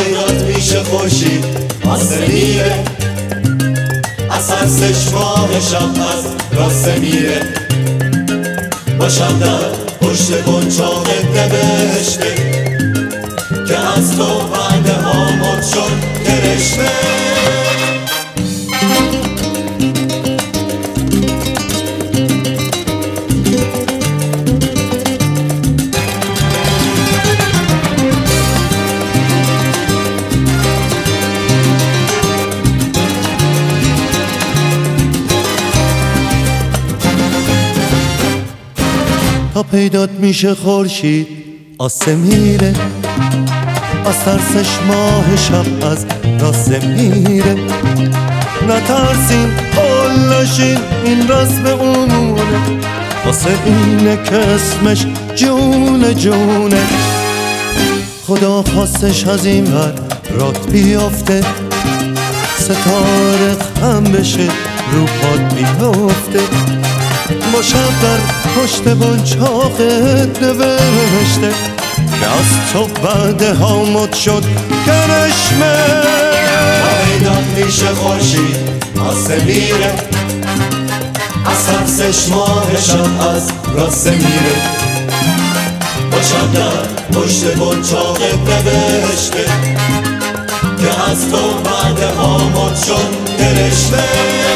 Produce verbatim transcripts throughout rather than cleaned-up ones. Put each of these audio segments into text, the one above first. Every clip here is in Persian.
پیدات میشه خورشید آسه میره، از هر چشماه شب از راسته میره. باشم در پشت بنچاق نوشته که از تو وعده ها مد شد کرشمه. تا پیدات میشه خورشید آسه میره، از ترسش ماه شب از راسته میره. نترسین قلشین این رسم امونه، واسه اینه که اسمش جونه جونه. خدا خواستش از این ور رات بیافته، ستاره خم بشه رو پاد بیافته. با شب در پشت بنچاقت نوشته که از تو بعده ها مد شد کرشمه. پیدات میشه خورشید آسه میره، از هر چشماه شب از راسته میره. باشم در پشت بنچاقت نوشته که از تو بعده ها مد شد کرشمه.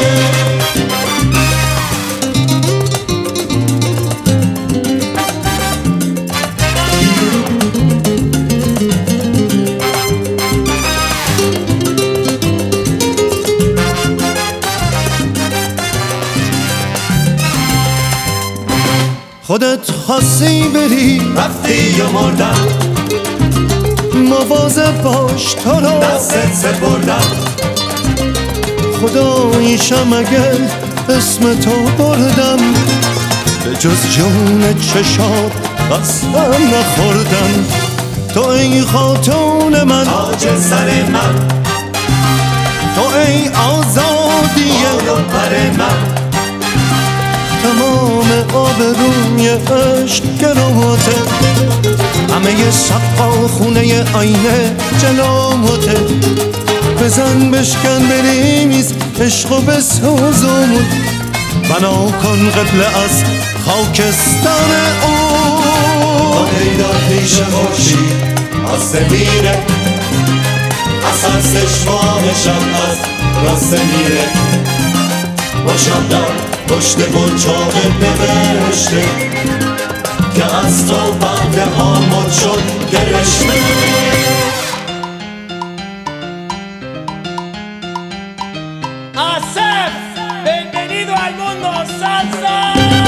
خودت خواستی بری رفتی یا مردم، مواظب باش تو رو دستت سپردم. خداییشم اگر اسم تو بردم، به جز جون چشات قسم نخوردم. تو ای خاتون من، تاج سر من، تو ای آزادی آیون پر من. تمام آبروی عشق گروته، همه شقا خونه آینه جلوته. بزن بشکن بریمیز عشق و بسوزون، بنا کن قبله از خاکستر اون. با پیدات میشه خورشید آسه میره، از هر چشماه شب از راسته میره. باشم در پشت بنچاقت نوشته که از تو بعده ها مد شد کرشمه. Asef, bienvenido al mundo salsa.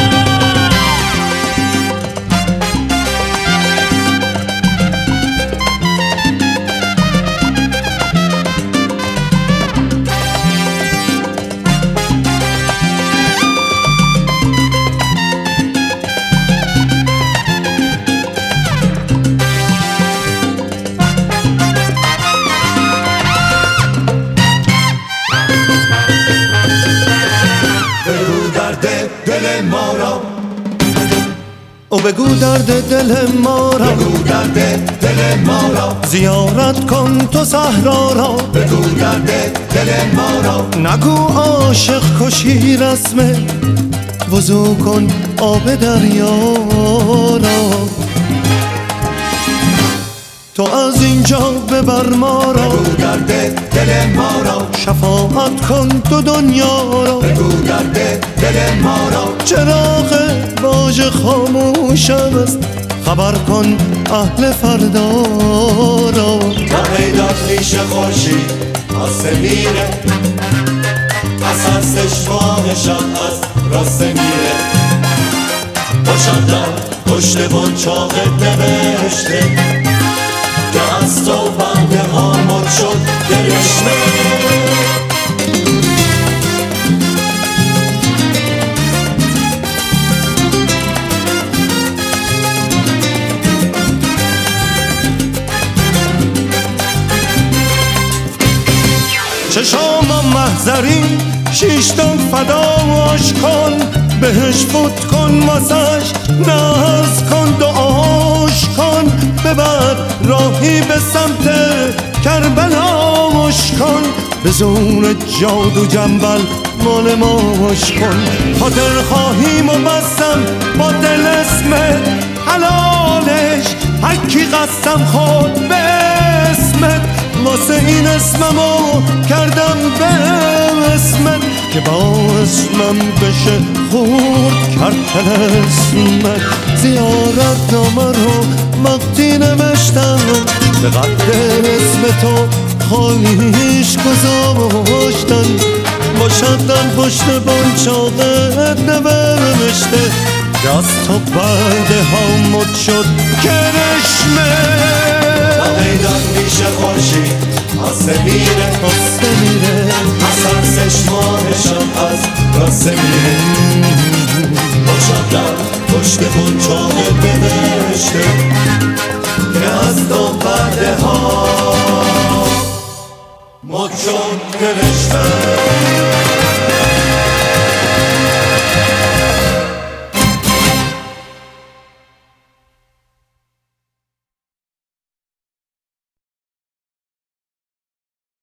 دل ما را او بگو درد دل ما را، بگو درد دل ما را. زیارت کن تو صحرا را، بگو درد دل ما را. نگو عاشق کشی رسمه، وضو کن آب دریا را. تو از اینجا ببر ما را، بگو درد دل ما را. شفاعت کن تو دنیا را، بگو درد دل ما را. چراغ باج خاموشم است، خبر کن اهل فردا را. تا پیدات میشه خورشید آسه میره، از هر چشماه شب از راسته میره. باشم در پشت بنچاقت نوشته که از تو بعده ها مد شد کرشمه. چشامم محضری شیشتان فداش کن، بهش فوت کن واسش ناز کن، دعاش کن، ببر راهی به سمت کربلامش کن، به زور جادو جنبل مال ماش کن. خاطر خواهیم و بستم با دل اسمت حلالش، هرکی قسم خود به اسمت، واسه این اسممو کردم به اسمت که با اسمم بشه خورد کرد اسمت. زیارت نامه رو وقتی نوشتم به قد اسم تو خالیش گذاشتن، با شدن پشت بانچاقت نوشته که از تو برده ها مد شد کرشمه. میدان میشه خورشید آسه میره آسه میره، اصلا چشمانشان از راسته میره. با شدن پشت بانچاقت نوشته که از تو برده ها مد شد کرشمه.